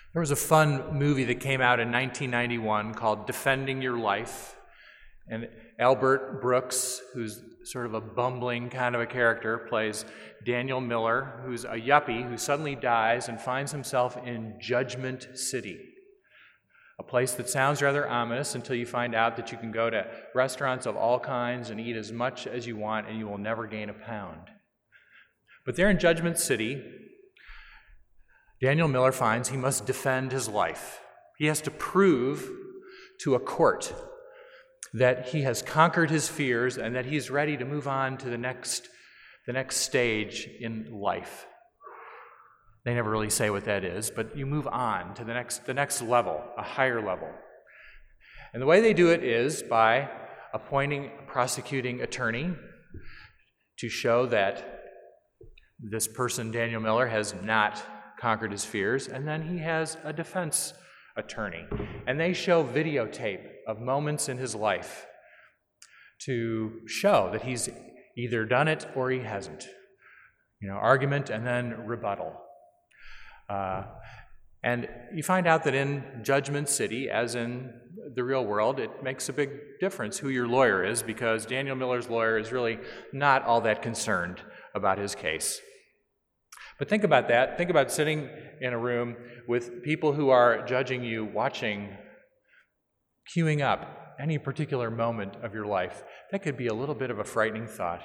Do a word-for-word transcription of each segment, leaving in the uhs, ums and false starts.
There was a fun movie that came out in nineteen ninety-one called Defending Your Life. And Albert Brooks, who's sort of a bumbling kind of a character, plays Daniel Miller, who's a yuppie who suddenly dies and finds himself in Judgment City, a place that sounds rather ominous until you find out that you can go to restaurants of all kinds and eat as much as you want and you will never gain a pound. But there in Judgment City, Daniel Miller finds he must defend his life. He has to prove to a court that he has conquered his fears and that he's ready to move on to the next, the next stage in life. They never really say what that is, but you move on to the next, the next level, a higher level. And the way they do it is by appointing a prosecuting attorney to show that this person, Daniel Miller, has not conquered his fears, and then he has a defense attorney. And they show videotape of moments in his life to show that he's either done it or he hasn't. You know, argument and then rebuttal. Uh, and you find out that in Judgment City, as in the real world, it makes a big difference who your lawyer is, because Daniel Miller's lawyer is really not all that concerned about his case. But think about that. Think about sitting in a room with people who are judging you, watching, queuing up any particular moment of your life. That could be a little bit of a frightening thought.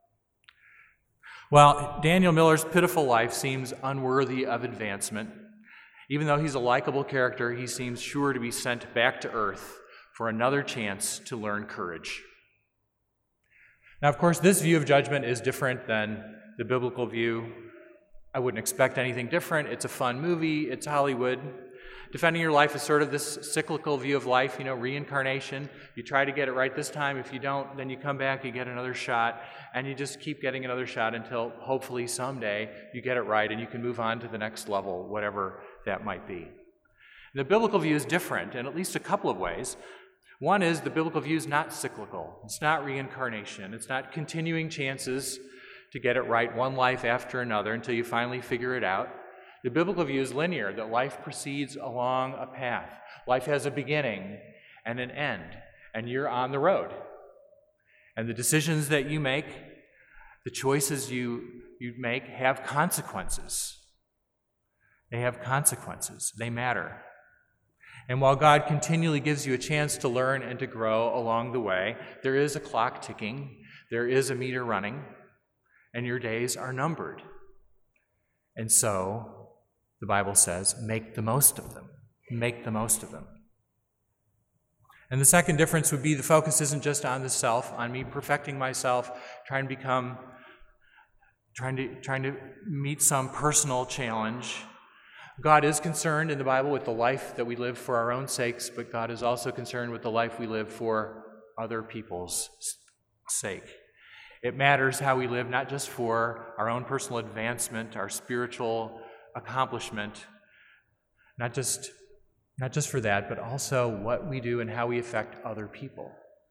Well, Daniel Miller's pitiful life seems unworthy of advancement. Even though he's a likable character, he seems sure to be sent back to earth for another chance to learn courage. Now, of course, this view of judgment is different than the biblical view. I wouldn't expect anything different. It's a fun movie. It's Hollywood. Defending Your Life is sort of this cyclical view of life, you know, reincarnation. You try to get it right this time. If you don't, then you come back, you get another shot, and you just keep getting another shot until hopefully someday you get it right and you can move on to the next level, whatever that might be. The biblical view is different in at least a couple of ways. One is the biblical view is not cyclical. It's not reincarnation. It's not continuing chances to get it right one life after another until you finally figure it out. The biblical view is linear, that life proceeds along a path. Life has a beginning and an end, and you're on the road. And the decisions that you make, the choices you, you make have consequences. They have consequences. They matter. And while God continually gives you a chance to learn and to grow along the way, there is a clock ticking, there is a meter running, and your days are numbered. And so, the Bible says, make the most of them. Make the most of them. And the second difference would be the focus isn't just on the self, on me perfecting myself, trying to become, trying to, trying to meet some personal challenge. God is concerned in the Bible with the life that we live for our own sakes, but God is also concerned with the life we live for other people's sake. It matters how we live, not just for our own personal advancement, our spiritual accomplishment, not just, not just for that, but also what we do and how we affect other people.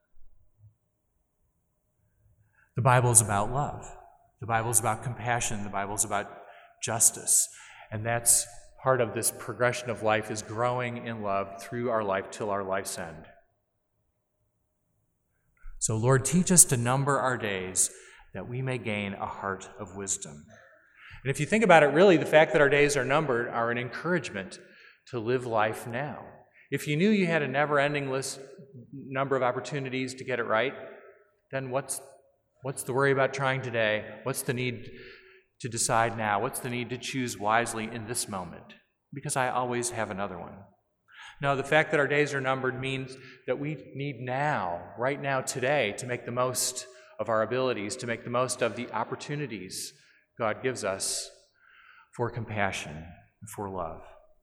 The Bible is about love. The Bible is about compassion. The Bible is about justice. And that's part of this progression of life, is growing in love through our life till our life's end. So, Lord, teach us to number our days that we may gain a heart of wisdom. And if you think about it, really, the fact that our days are numbered are an encouragement to live life now. If you knew you had a never-ending list number of opportunities to get it right, then what's what's the worry about trying today? What's the need to decide now? What's the need to choose wisely in this moment? Because I always have another one. No, the fact that our days are numbered means that we need now, right now, today, to make the most of our abilities, to make the most of the opportunities God gives us for compassion and for love.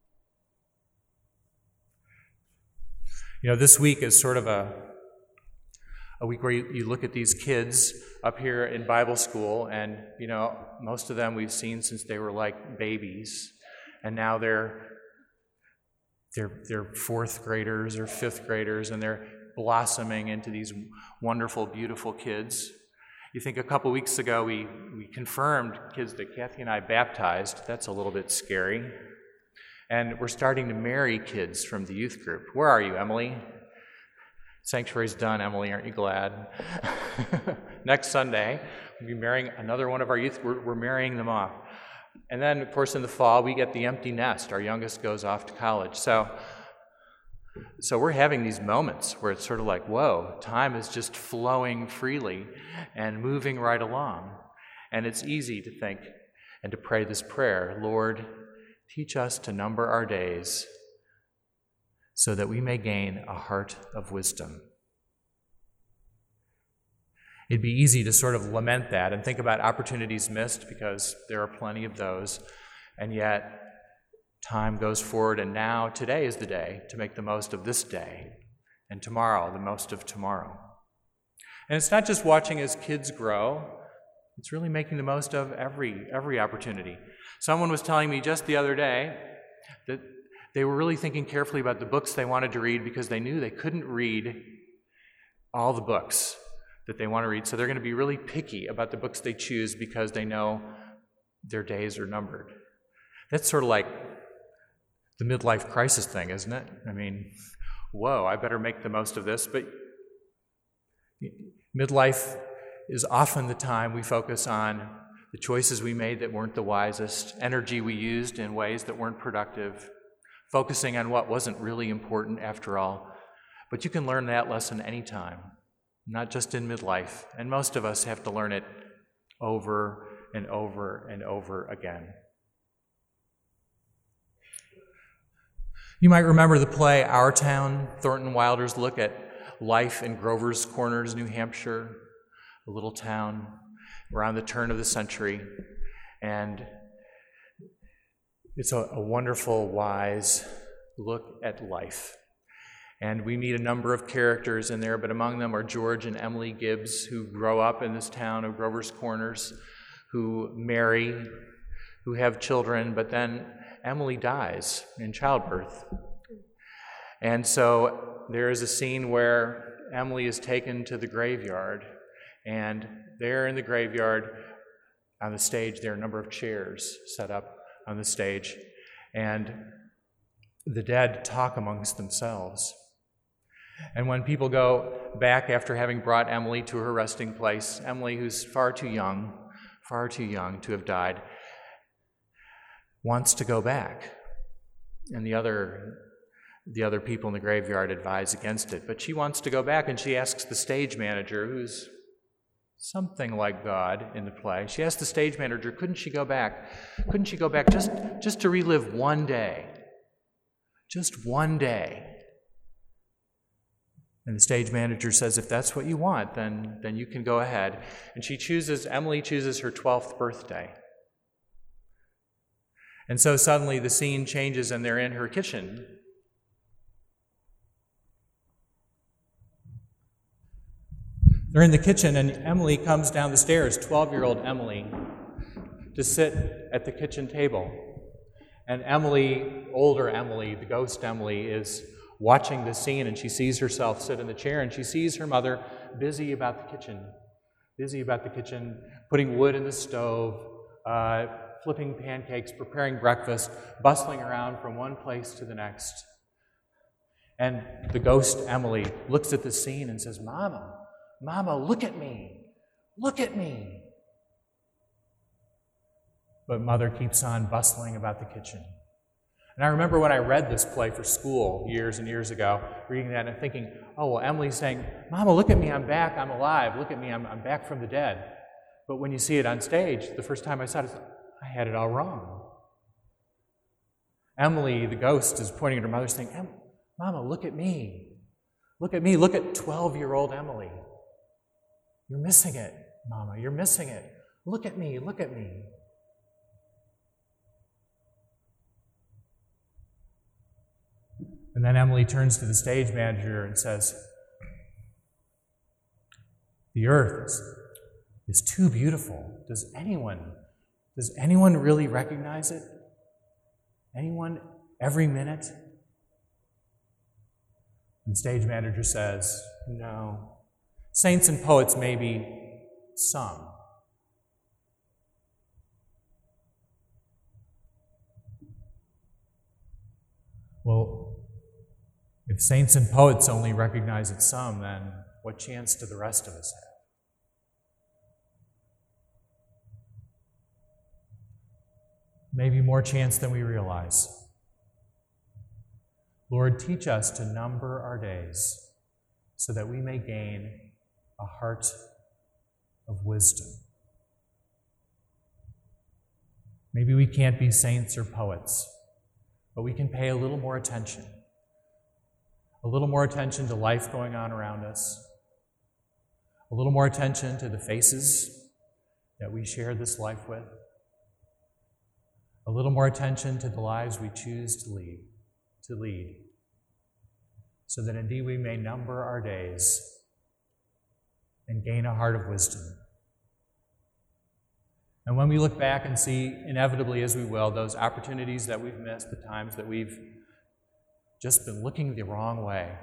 You know, this week is sort of a, a week where you, you look at these kids up here in Bible school, and, you know, most of them we've seen since they were like babies, and now they're They're, they're fourth graders or fifth graders, and they're blossoming into these wonderful, beautiful kids. You think a couple weeks ago we, we confirmed kids that Kathy and I baptized. That's a little bit scary. And we're starting to marry kids from the youth group. Where are you, Emily? Sanctuary's done, Emily. Aren't you glad? Next Sunday, we'll be marrying another one of our youth. We're, we're marrying them off. And then, of course, in the fall, we get the empty nest. Our youngest goes off to college. So, so we're having these moments where it's sort of like, whoa, time is just flowing freely and moving right along. And it's easy to think and to pray this prayer, Lord, teach us to number our days so that we may gain a heart of wisdom. It'd be easy to sort of lament that and think about opportunities missed, because there are plenty of those, and yet time goes forward, and now today is the day to make the most of this day, and tomorrow the most of tomorrow. And it's not just watching as kids grow, it's really making the most of every every opportunity. Someone was telling me just the other day that they were really thinking carefully about the books they wanted to read, because they knew they couldn't read all the books that they want to read. So they're going to be really picky about the books they choose because they know their days are numbered. That's sort of like the midlife crisis thing, isn't it? I mean, whoa, I better make the most of this. But midlife is often the time we focus on the choices we made that weren't the wisest, energy we used in ways that weren't productive, focusing on what wasn't really important after all. But you can learn that lesson anytime, not just in midlife. And most of us have to learn it over and over and over again. You might remember the play Our Town, Thornton Wilder's look at life in Grover's Corners, New Hampshire, a little town around the turn of the century. And it's a, a wonderful, wise look at life. And we meet a number of characters in there, but among them are George and Emily Gibbs, who grow up in this town of Grover's Corners, who marry, who have children, but then Emily dies in childbirth. And so there is a scene where Emily is taken to the graveyard, and there in the graveyard, on the stage, there are a number of chairs set up on the stage, and the dead talk amongst themselves. And when people go back after having brought Emily to her resting place, Emily, who's far too young, far too young to have died, wants to go back. And the other, the other people in the graveyard advise against it. But she wants to go back, and she asks the stage manager, who's something like God in the play, she asks the stage manager, couldn't she go back? Couldn't she go back just, just to relive one day? Just one day. And the stage manager says, if that's what you want, then, then you can go ahead. And she chooses, Emily chooses her twelfth birthday. And so suddenly the scene changes, and they're in her kitchen. They're in the kitchen, and Emily comes down the stairs, twelve-year-old Emily, to sit at the kitchen table. And Emily, older Emily, the ghost Emily, is watching the scene, and she sees herself sit in the chair, and she sees her mother busy about the kitchen, busy about the kitchen, putting wood in the stove, uh, flipping pancakes, preparing breakfast, bustling around from one place to the next. And the ghost Emily looks at the scene and says, Mama, Mama, look at me, look at me. But Mother keeps on bustling about the kitchen. And I remember when I read this play for school years and years ago, reading that and thinking, oh, well, Emily's saying, Mama, look at me, I'm back, I'm alive, look at me, I'm, I'm back from the dead. But when you see it on stage, the first time I saw it, I had it all wrong. Emily, the ghost, is pointing at her mother saying, Mama, look at me, look at me, look at twelve-year-old Emily. You're missing it, Mama, you're missing it. Look at me, look at me. And then Emily turns to the stage manager and says, the earth is, is too beautiful. Does anyone, does anyone really recognize it? Anyone every minute? And the stage manager says, no. Saints and poets, maybe some. Well, if saints and poets only recognize it some, then what chance do the rest of us have? Maybe more chance than we realize. Lord, teach us to number our days so that we may gain a heart of wisdom. Maybe we can't be saints or poets, but we can pay a little more attention. A little more attention to life going on around us. A little more attention to the faces that we share this life with. A little more attention to the lives we choose to lead, to lead, so that indeed we may number our days and gain a heart of wisdom. And when we look back and see, inevitably as we will, those opportunities that we've missed, the times that we've just been looking the wrong way,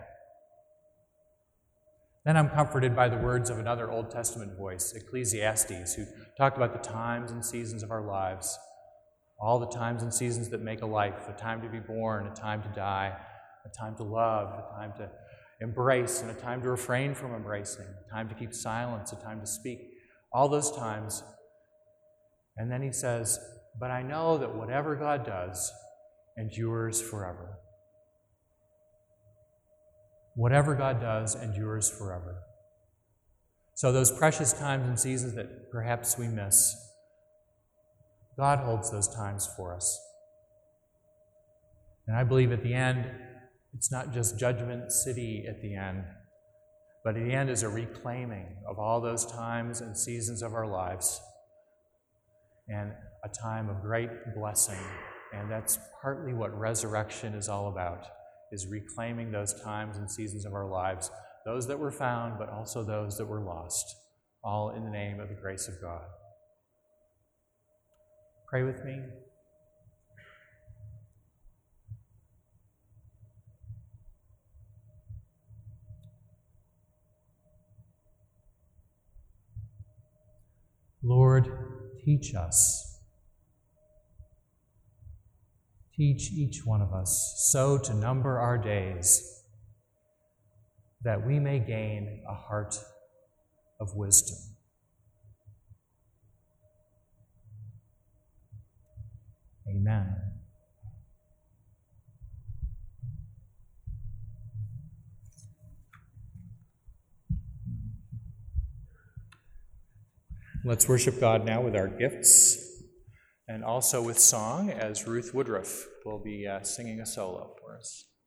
then I'm comforted by the words of another Old Testament voice, Ecclesiastes, who talked about the times and seasons of our lives, all the times and seasons that make a life, a time to be born, a time to die, a time to love, a time to embrace, and a time to refrain from embracing, a time to keep silence, a time to speak, all those times. And then he says, but I know that whatever God does endures forever. Whatever God does endures forever. So those precious times and seasons that perhaps we miss, God holds those times for us. And I believe at the end, it's not just Judgment City at the end, but at the end is a reclaiming of all those times and seasons of our lives, and a time of great blessing. And that's partly what resurrection is all about, is reclaiming those times and seasons of our lives, those that were found, but also those that were lost, all in the name of the grace of God. Pray with me. Lord, teach us. Teach each one of us so to number our days that we may gain a heart of wisdom. Amen. Let's worship God now with our gifts and also with song, as Ruth Woodruff will be uh, singing a solo for us.